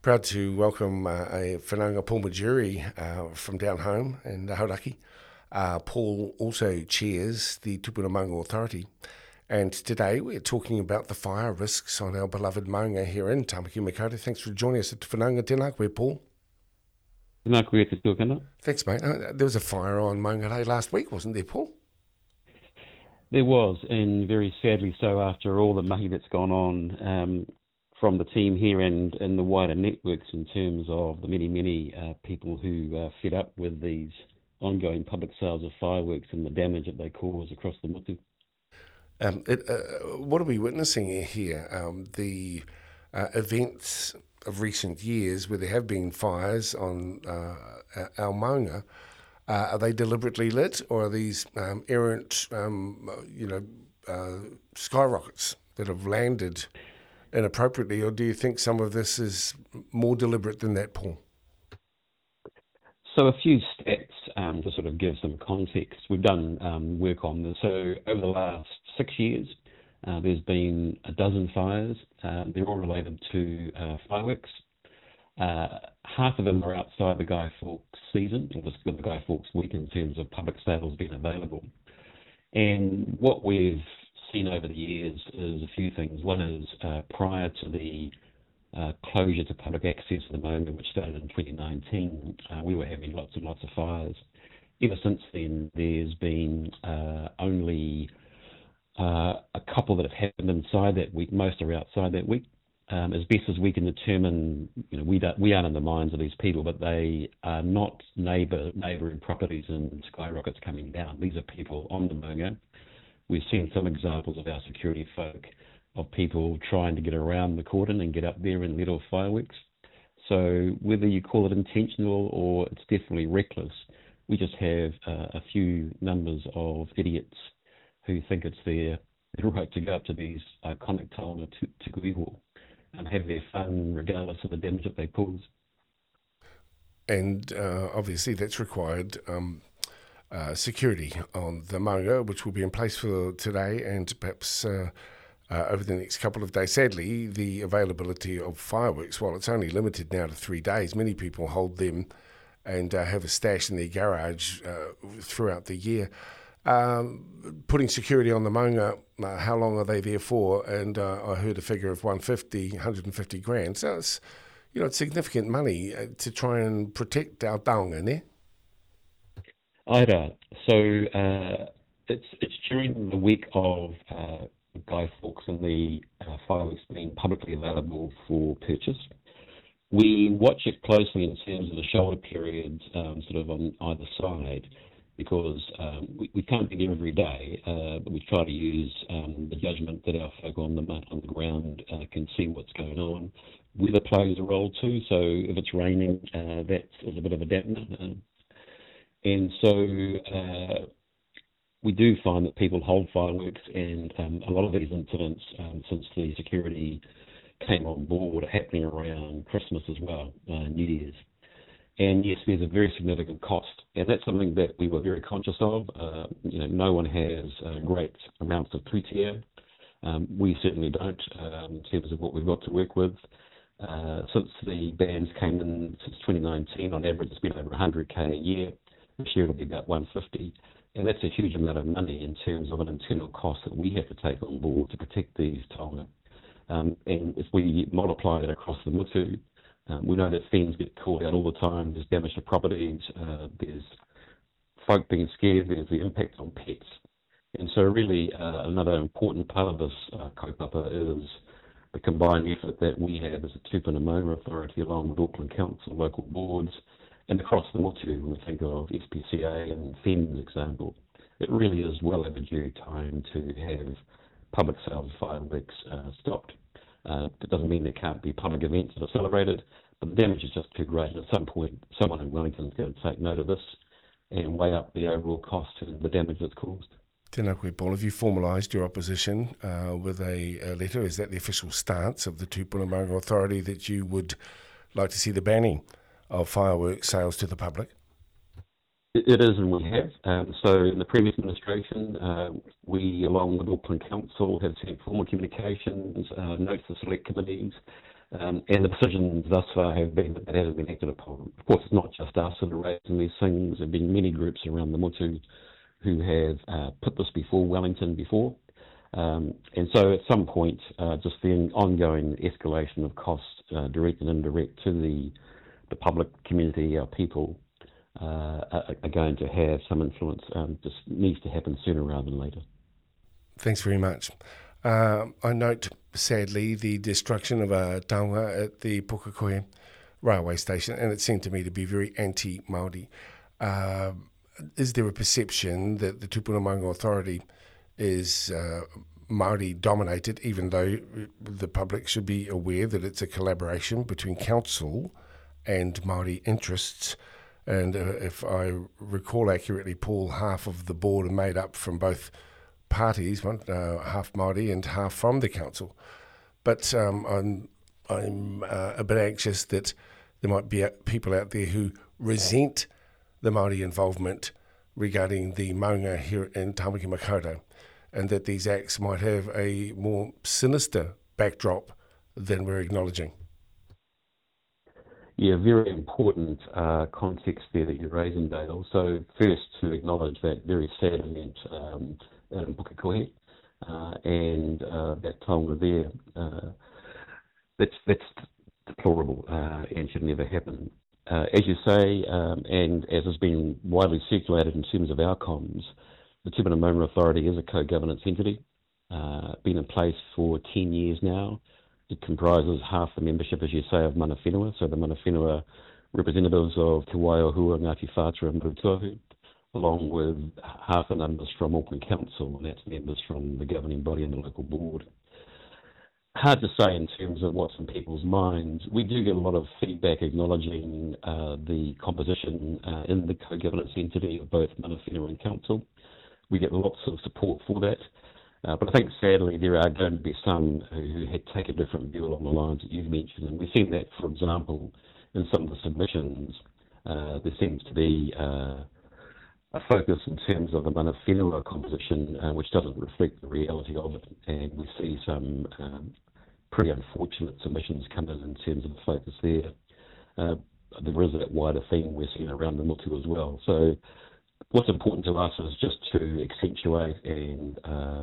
Proud to welcome a Whananga Paul Majuri from down home in Hauraki. Paul also chairs the Tupuna Maunga Authority, and today we're talking about the fire risks on our beloved maunga here in Tamaki Makaurau. Thanks for joining us at Whananga. Tēnā koe, Paul. Tēnā koe te tūkana. Thanks, mate. There was a fire on Maunga Day last week, wasn't there, Paul? There was, and very sadly so, after all the mahi that's gone on from the team here and the wider networks in terms of the many people who are fed up with these ongoing public sales of fireworks and the damage that they cause across the motu. What are we witnessing here? The events of recent years where there have been fires on our maunga, are they deliberately lit, or are these errant, skyrockets that have landed inappropriately, or do you think some of this is more deliberate than that, Paul? So a few stats to sort of give some context. We've done work on this. So over the last 6 years, there's been a dozen fires. They're all related to fireworks. Half of them are outside the Guy Fawkes season, or the Guy Fawkes week in terms of public sales being available. And what we've seen over the years is a few things. One is prior to the closure to public access at the moment, which started in 2019, we were having lots and lots of fires. Ever since then, there's been only a couple that have happened inside that week. Most are outside that week. As best as we can determine, we aren't in the minds of these people, but they are not neighbouring properties and skyrockets coming down. These are people on the maunga. We've seen some examples of our security folk of people trying to get around the cordon and get up there and let off fireworks. So whether you call it intentional or it's definitely reckless, we just have a few numbers of idiots who think it's their right to go up to these iconic taonga tukuiho and have their fun regardless of the damage that they cause. And obviously that's required security on the maunga, which will be in place for today and perhaps over the next couple of days. Sadly, the availability of fireworks, while it's only limited now to 3 days, many people hold them and have a stash in their garage throughout the year. Putting security on the maunga, how long are they there for? And I heard a figure of 150 grand. So it's, it's significant money to try and protect our taonga, ne? Aira. So it's during the week of Guy Fawkes and the fireworks being publicly available for purchase. We watch it closely in terms of the shoulder periods, sort of on either side, because we can't be there every day, but we try to use the judgment that our folk on the ground can see what's going on. Weather plays a role too, so if it's raining, that is a bit of a dampener. And so we do find that people hold fireworks, and a lot of these incidents, since the security came on board, are happening around Christmas as well, New Year's. And yes, there's a very significant cost, and that's something that we were very conscious of. No one has great amounts of tūtea. We certainly don't, in terms of what we've got to work with. Since the bans came in, since 2019, on average, it's been over 100k a year. This year it'll be about 150, and that's a huge amount of money in terms of an internal cost that we have to take on board to protect these taonga. And if we multiply that across the mutu, we know that things get called out all the time. There's damage to properties, there's folk being scared, there's the impact on pets. And so really another important part of this kaupapa is the combined effort that we have as a Tupuna Maunga Authority along with Auckland Council, local boards, and across the motu, when we think of SPCA and FEM's example. It really is well overdue time to have public sales of fireworks stopped. It doesn't mean there can't be public events that are celebrated, but the damage is just too great. And at some point, someone in Wellington is going to take note of this and weigh up the overall cost and the damage that's caused. Tēnā koe, Paul. Have you formalised your opposition with a letter? Is that the official stance of the Tupuna Maunga Authority, that you would like to see the banning of fireworks sales to the public? It is, and we have. So in the previous administration, we, along with Auckland Council, have sent formal communications, notes to select committees, And the decisions thus far have been that it hasn't been acted upon. Of course, it's not just us that are raising these things. There have been many groups around the Motu who have put this before Wellington before. And so at some point, just the ongoing escalation of costs, direct and indirect, to the public community, our people, are going to have some influence. Just needs to happen sooner rather than later. Thanks very much. I note, sadly, the destruction of a taonga at the Pukekohe railway station, and it seemed to me to be very anti-Māori. Is there a perception that the Tupuna Maunga Authority is Māori dominated, even though the public should be aware that it's a collaboration between council and Māori interests? And if I recall accurately, Paul, half of the board are made up from both parties, half Māori and half from the council. But I'm a bit anxious that there might be people out there who resent the Māori involvement regarding the maunga here in Tamaki Makaurau, and that these acts might have a more sinister backdrop than we're acknowledging. Yeah, very important context there that you're raising, Dale. So first, to acknowledge that very sad event in Pukekohe and that taonga there, that's deplorable and should never happen. As you say, and as has been widely circulated in terms of our comms, the Tupuna Maunga Authority is a co-governance entity, been in place for 10 years now. It comprises half the membership, as you say, of mana whenua, so the mana whenua representatives of Te Waiohua, Ngāti Whātua and Murutuahu, along with half the numbers from Auckland Council, and that's members from the governing body and the local board. Hard to say in terms of what's in people's minds. We do get a lot of feedback acknowledging the composition in the co-governance entity of both mana whenua and council. We get lots of support for that. But I think, sadly, there are going to be some who had taken a different view along the lines that you've mentioned. And we've seen that, for example, in some of the submissions. There seems to be a focus in terms of the mana whenua composition, which doesn't reflect the reality of it. And we see some pretty unfortunate submissions come in terms of the focus there. There is that wider theme we're seeing around the Motu as well. So what's important to us is just to accentuate and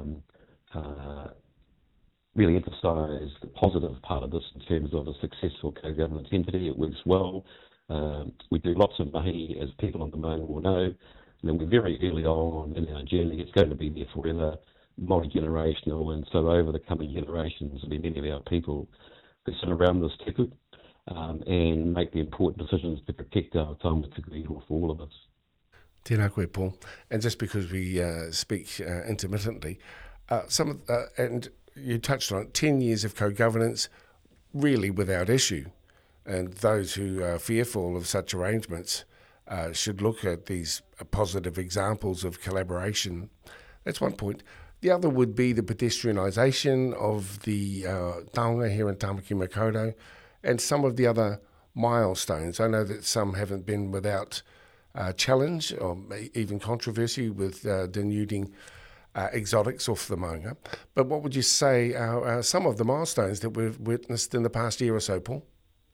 really emphasise the positive part of this in terms of a successful co-governance entity. It works well. We do lots of mahi, as people on the Maunga will know. And then we're very early on in our journey. It's going to be there forever, multi-generational. And so over the coming generations, there'll be many of our people who sit around this tepu and make the important decisions to protect our taonga for all of us. Tēnā koe, Paul. And just because we speak intermittently, and you touched on it, 10 years of co-governance, really without issue. And those who are fearful of such arrangements should look at these positive examples of collaboration. That's one point. The other would be the pedestrianisation of the taonga here in Tamaki Makaurau and some of the other milestones. I know that some haven't been without challenge or even controversy with denuding exotics off the maunga. But what would you say are some of the milestones that we've witnessed in the past year or so, Paul?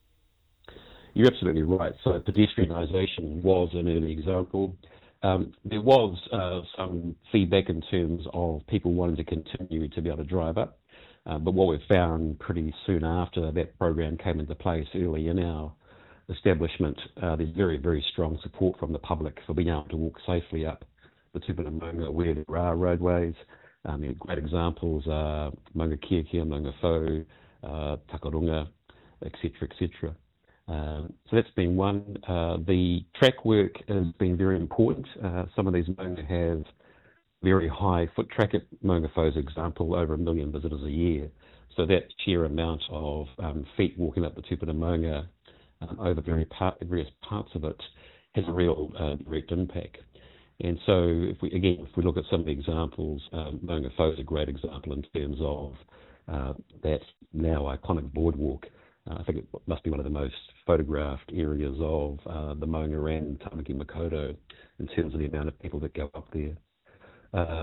You're absolutely right. So pedestrianisation was an early example. There was some feedback in terms of people wanting to continue to be able to drive up. But what we found pretty soon after that program came into place early in our establishment, there's very, very strong support from the public for being able to walk safely up the Tupuna Maunga where there are roadways. Great examples are Maunga Kiakia, Maunga Fau, Takarunga, etc., etc. So that's been one. The track work has been very important. Some of these maunga have very high foot traffic. Maunga Fau's example, over 1 million visitors a year. So that sheer amount of feet walking up the Tupuna Maunga over various parts of it has a real direct impact. And so if we look at some of the examples, Maunga Fau is a great example in terms of that now iconic boardwalk. I think it must be one of the most photographed areas of the Maunga and Tamaki Makaurau in terms of the amount of people that go up there.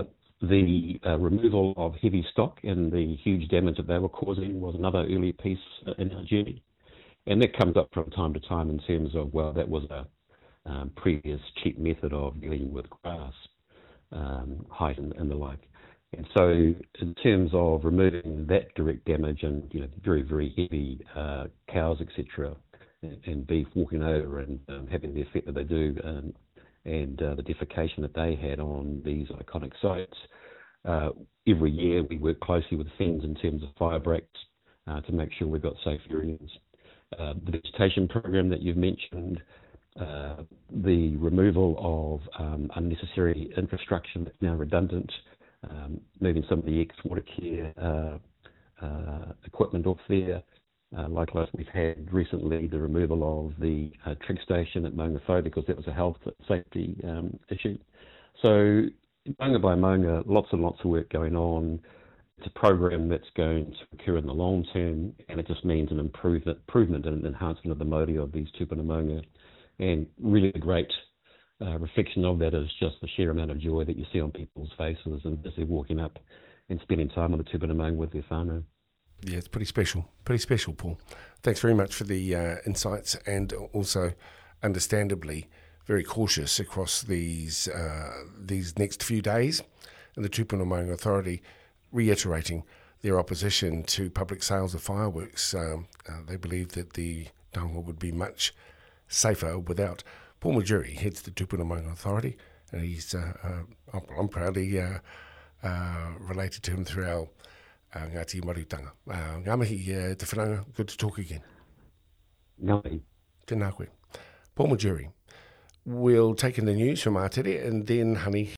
The removal of heavy stock and the huge damage that they were causing was another early piece in our journey. And that comes up from time to time in terms of, well, that was a previous cheap method of dealing with grass, height and the like. And so in terms of removing that direct damage and, very, very heavy cows, etc., and beef walking over and having the effect that they do, and the defecation that they had on these iconic sites, every year we work closely with FENZ in terms of fire breaks to make sure we've got safe areas. The vegetation program that you've mentioned, the removal of unnecessary infrastructure that's now redundant, moving some of the ex-water care equipment off there. Likewise, we've had recently the removal of the trig station at Maunga Whau because that was a health safety issue. So Maunga by Maunga, lots and lots of work going on. It's a program that's going to occur in the long term, and it just means an improvement and enhancement of the mauri of these tupuna maunga. And really the great reflection of that is just the sheer amount of joy that you see on people's faces and as they're walking up and spending time on the tupuna maunga with their whānau. Yeah, it's pretty special, Paul. Thanks very much for the insights, and also, understandably, very cautious across these next few days. And the Tupuna Maunga Authority reiterating their opposition to public sales of fireworks. They believe that the taonga would be much safer without. Paul Majuri heads the Tupuna Maunga Authority, and he's I'm proudly related to him through our Ngāti Marutanga. Ngā mihi te whananga, good to talk again. Ngā mihi. Tēnā koe. Paul Majuri. We'll take in the news from Aotere, and then, honey,